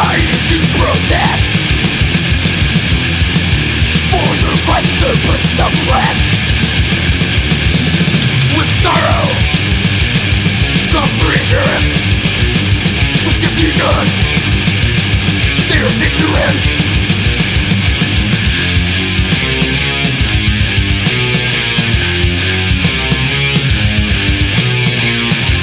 society to protect. For the crisis of personal select.